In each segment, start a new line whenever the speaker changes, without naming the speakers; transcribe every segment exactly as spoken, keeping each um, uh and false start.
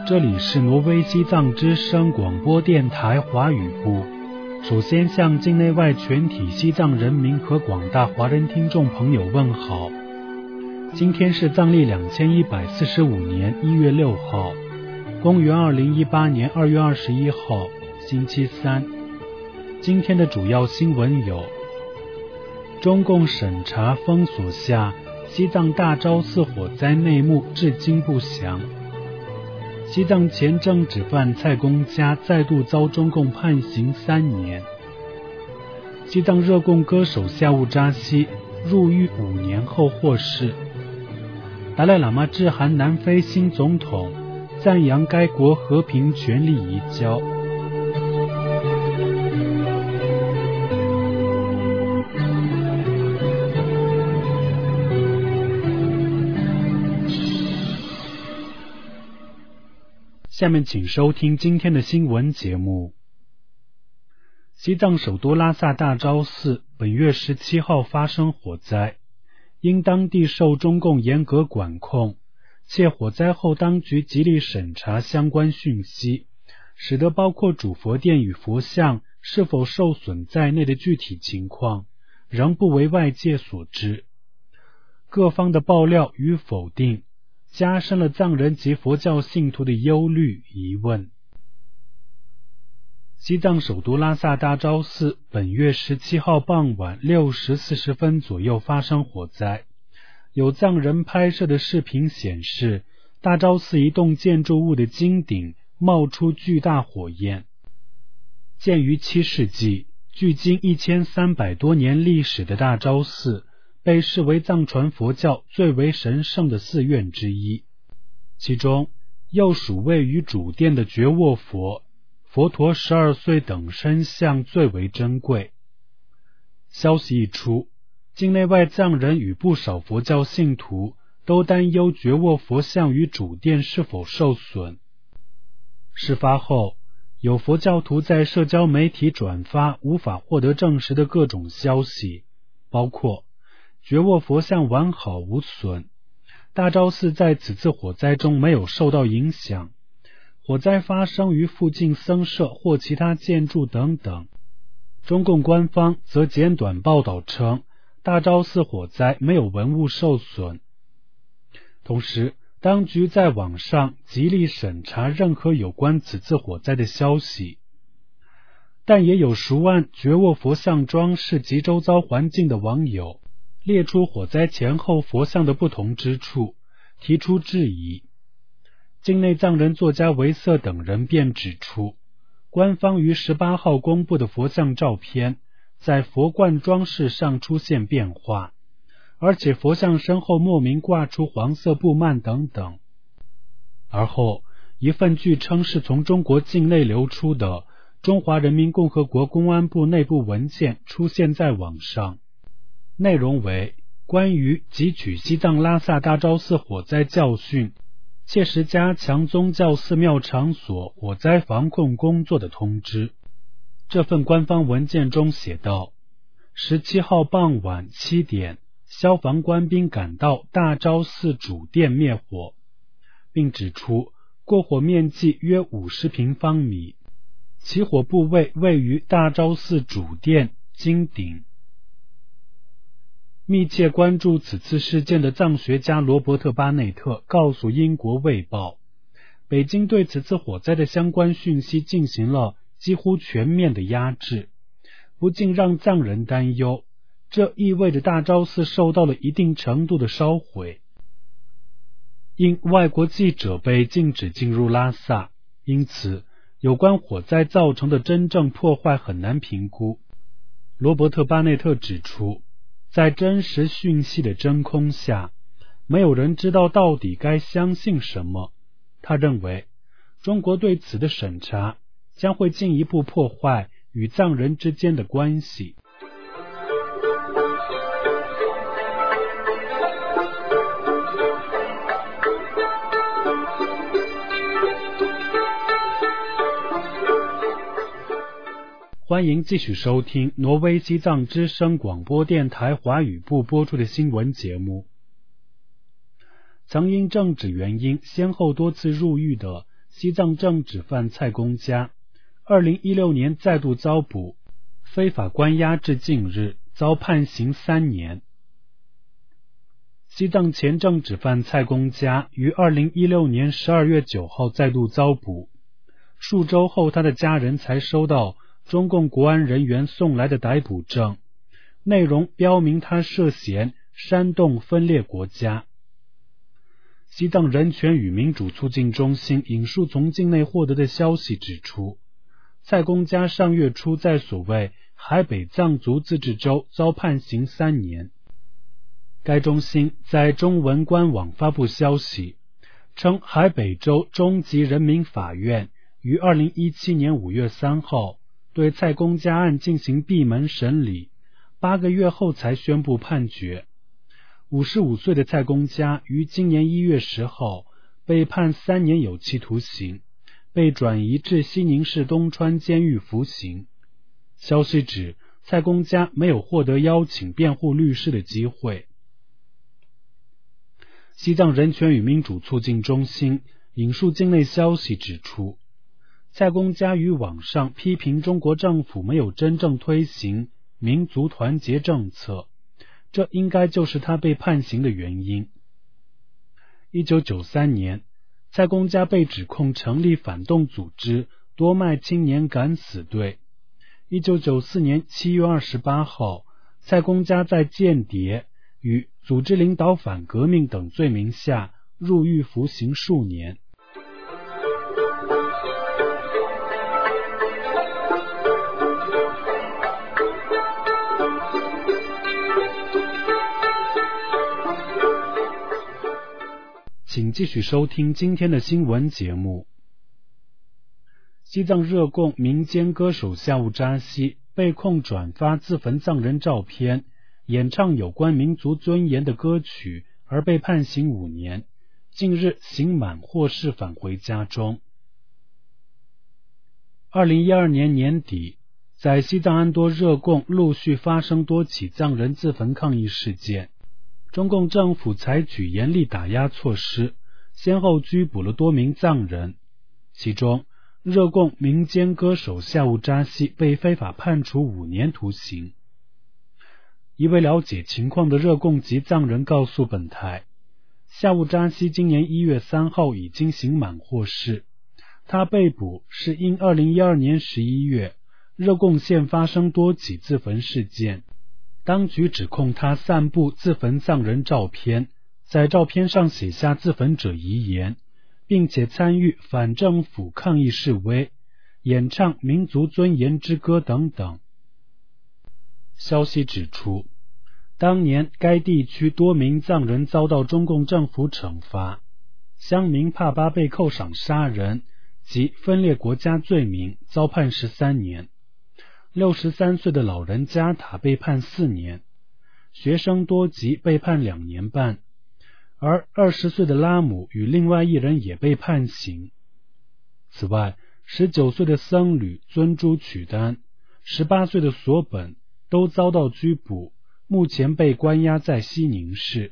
这里是挪威西藏之声广播电台华语部。首先向境内外全体西藏人民和广大华人听众朋友问好。今天是藏历两千一百四十五年一月六号，公元二零一八年二月二十一号，星期三。今天的主要新闻有：中共审查封锁下，西藏大昭寺火灾内幕至今不详。西藏前政治犯蔡公家再度遭中共判刑三年。西藏热贡歌手夏乌扎西入狱五年后获释。达赖喇嘛致函南非新总统，赞扬该国和平权利移交。下面请收听今天的新闻节目。西藏首都拉萨大昭寺本月十七号发生火灾，因当地受中共严格管控，且火灾后当局极力审查相关讯息，使得包括主佛殿与佛像是否受损在内的具体情况仍不为外界所知。各方的爆料与否定加深了藏人及佛教信徒的忧虑疑问。西藏首都拉萨大昭寺本月十七号傍晚六时四十分左右发生火灾，有藏人拍摄的视频显示，大昭寺一栋建筑物的金顶冒出巨大火焰。建于七世纪，距今一千三百多年历史的大昭寺被视为藏传佛教最为神圣的寺院之一，其中又属位于主殿的觉沃佛、佛陀十二岁等身像最为珍贵。消息一出，境内外藏人与不少佛教信徒都担忧觉沃佛像与主殿是否受损。事发后，有佛教徒在社交媒体转发无法获得证实的各种消息，包括觉沃佛像完好无损，大昭寺在此次火灾中没有受到影响，火灾发生于附近僧舍或其他建筑等等。中共官方则简短报道称，大昭寺火灾没有文物受损。同时，当局在网上极力审查任何有关此次火灾的消息，但也有熟谙觉沃佛像装饰及周遭环境的网友列出火灾前后佛像的不同之处，提出质疑。境内藏人作家维瑟等人便指出，官方于十八号公布的佛像照片在佛冠装饰上出现变化，而且佛像身后莫名挂出黄色布幔等等。而后，一份据称是从中国境内流出的中华人民共和国公安部内部文件出现在网上，内容为关于汲取西藏拉萨大昭寺火灾教训，切实加强宗教寺庙场所火灾防控工作的通知。这份官方文件中写道，十七号傍晚七点，消防官兵赶到大昭寺主殿灭火，并指出过火面积约五十平方米，起火部位位于大昭寺主殿金顶。密切关注此次事件的藏学家罗伯特·巴内特告诉英国卫报，北京对此次火灾的相关讯息进行了几乎全面的压制，不禁让藏人担忧，这意味着大昭寺受到了一定程度的烧毁。因外国记者被禁止进入拉萨，因此有关火灾造成的真正破坏很难评估。罗伯特·巴内特指出，在真实讯息的真空下，没有人知道到底该相信什么。他认为，中国对此的审查将会进一步破坏与藏人之间的关系。欢迎继续收听挪威西藏之声广播电台华语部播出的新闻节目。曾因政治原因先后多次入狱的西藏政治犯蔡公家，二零一六年再度遭捕，非法关押至近日，遭判刑三年。西藏前政治犯蔡公家于二零一六年十二月九号再度遭捕，数周后他的家人才收到中共国安人员送来的逮捕证，内容标明他涉嫌煽动分裂国家。西藏人权与民主促进中心引述从境内获得的消息指出，蔡公家上月初在所谓海北藏族自治州遭判刑三年。该中心在中文官网发布消息，称海北州中级人民法院于二零一七年五月三号对蔡公家案进行闭门审理，八个月后才宣布判决。五十五岁的蔡公家于今年一月十号被判三年有期徒刑，被转移至西宁市东川监狱服刑。消息指，蔡公家没有获得邀请辩护律师的机会。西藏人权与民主促进中心引述境内消息指出，蔡公家于网上批评中国政府没有真正推行民族团结政策，这应该就是他被判刑的原因。一九九三年，蔡公家被指控成立反动组织多麦青年敢死队。一九九四年七月二十八号，蔡公家在间谍与组织领导反革命等罪名下入狱服刑数年。请继续收听今天的新闻节目。西藏热贡民间歌手夏乌扎西被控转发自焚藏人照片，演唱有关民族尊严的歌曲而被判刑五年，近日刑满获释返回家中。二零一二年年底，在西藏安多热贡陆续发生多起藏人自焚抗议事件，中共政府采取严厉打压措施，先后拘捕了多名藏人，其中热贡民间歌手夏乌扎西被非法判处五年徒刑。一位了解情况的热贡籍藏人告诉本台，夏乌扎西今年一月三号已经刑满获释，他被捕是因二零一二年十一月热贡县发生多起自焚事件，当局指控他散布自焚藏人照片，在照片上写下自焚者遗言，并且参与反政府抗议示威，演唱民族尊严之歌等等。消息指出，当年该地区多名藏人遭到中共政府惩罚，乡民帕巴被扣上杀人及分裂国家罪名，遭判十三年。六十三岁的老人加塔被判四年，学生多吉被判两年半，而二十岁的拉姆与另外一人也被判刑。此外，十九岁的僧侣尊珠曲丹、十八岁的索本都遭到拘捕，目前被关押在西宁市。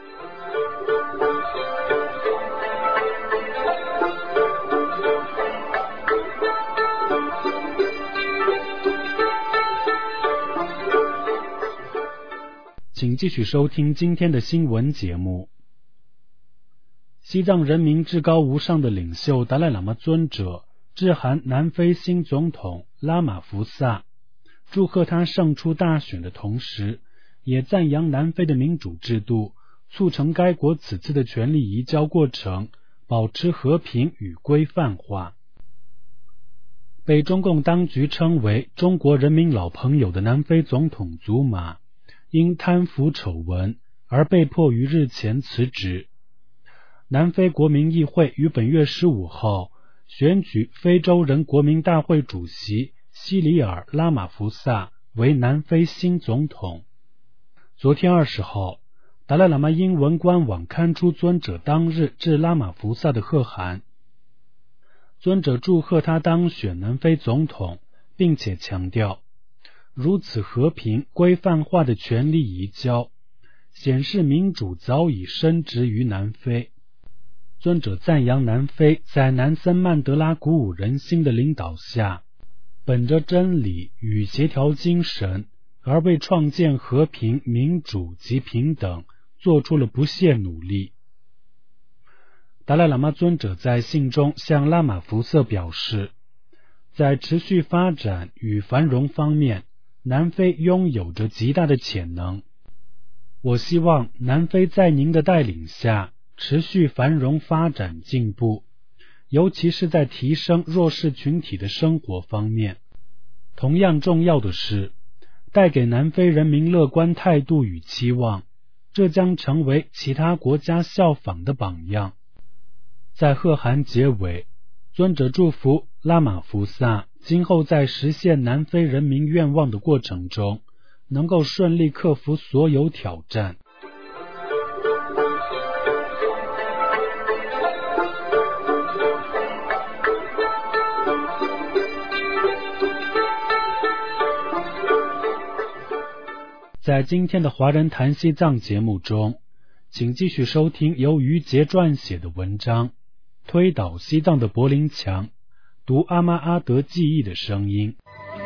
请继续收听今天的新闻节目。西藏人民至高无上的领袖达赖喇嘛尊者致函南非新总统拉玛福萨，祝贺他胜出大选的同时，也赞扬南非的民主制度促成该国此次的权力移交过程保持和平与规范化。被中共当局称为中国人民老朋友的南非总统祖马因贪腐丑闻而被迫于日前辞职。南非国民议会于本月十五号选举非洲人国民大会主席西里尔·拉玛福萨为南非新总统。昨天二十号，达赖喇嘛英文官网刊出尊者当日致拉玛福萨的贺函，尊者祝贺他当选南非总统，并且强调，如此和平规范化的权力移交，显示民主早已深植于南非。 尊者赞扬南非在南森曼德拉鼓舞人心的领导下，本着真理与协调精神而为创建和平、民主及平等做出了不懈努力。达赖喇嘛尊者在信中向拉玛福瑟表示，在持续发展与繁荣方面，南非拥有着极大的潜能。我希望南非在您的带领下持续繁荣发展进步，尤其是在提升弱势群体的生活方面。同样重要的是，带给南非人民乐观态度与期望，这将成为其他国家效仿的榜样。在贺函结尾，尊者祝福拉玛福萨今后在实现南非人民愿望的过程中，能够顺利克服所有挑战。在今天的华人谈西藏节目中，请继续收听由于杰撰写的文章《推倒西藏的柏林墙》，读阿妈阿德记忆的声音。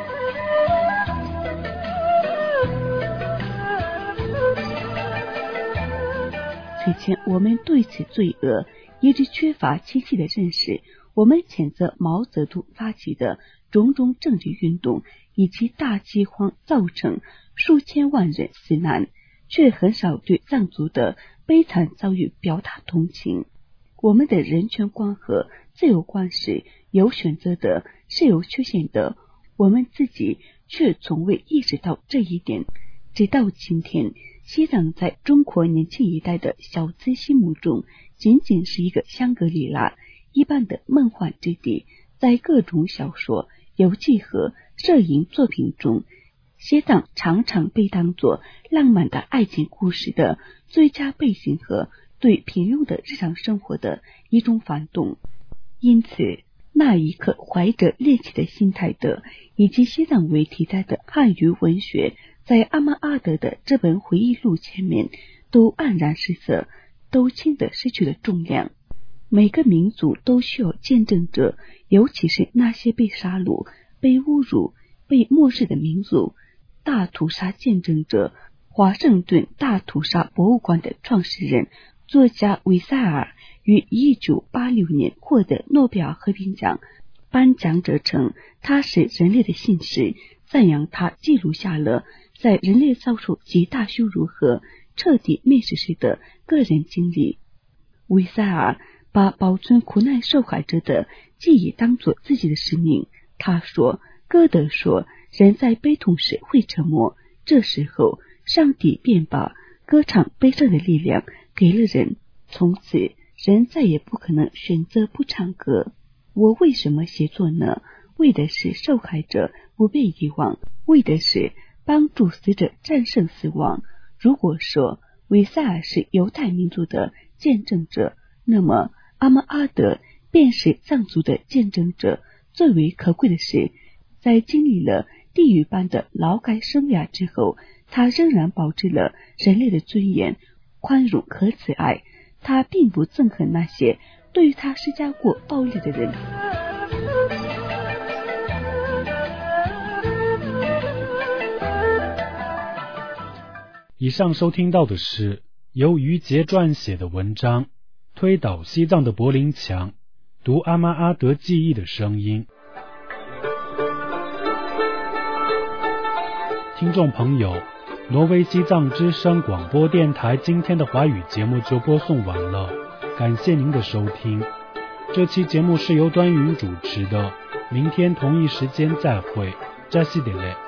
此前我们对此罪恶一直缺乏清晰的认识，我们谴责毛泽东发起的种种政治运动以及大饥荒造成数千万人死难，却很少对藏族的悲惨遭遇表达同情。我们的人权观和自由观是有选择的，是有缺陷的，我们自己却从未意识到这一点。直到今天，西藏在中国年轻一代的小资心目中仅仅是一个香格里拉一般的梦幻之地。在各种小说、游记和摄影作品中，西藏常常被当作浪漫的爱情故事的最佳背景和对平庸的日常生活的一种反动。因此，那一刻怀着猎奇的心态的以及西藏为题材的汉语文学，在阿妈阿德的这本回忆录前面都黯然失色，都轻地失去了重量。每个民族都需要见证者，尤其是那些被杀戮、被侮辱、被漠视的民族。大屠杀见证者，华盛顿大屠杀博物馆的创始人作家维塞尔于一九八六年获得诺贝尔和平奖，颁奖者称他是人类的信使，赞扬他记录下了在人类遭受极大羞辱和彻底灭世时的个人经历。维塞尔把保存苦难受害者的记忆当作自己的使命。他说，歌德说，人在悲痛时会沉默，这时候上帝便把歌唱悲伤的力量给了人，从此人再也不可能选择不唱歌。我为什么写作呢？为的是受害者不被遗忘，为的是帮助死者战胜死亡。如果说维塞尔是犹太民族的见证者，那么阿妈阿德便是藏族的见证者。最为可贵的是，在经历了地狱般的劳改生涯之后，他仍然保持了人类的尊严、宽容和慈爱。他并不憎恨那些对于他施加过暴力的人。
以上收听到的是由于杰撰写的文章《推倒西藏的柏林墙》，读阿妈阿德记忆的声音。听众朋友，挪威西藏之声广播电台今天的华语节目就播送完了，感谢您的收听。这期节目是由端云主持的，明天同一时间再会，扎西德勒。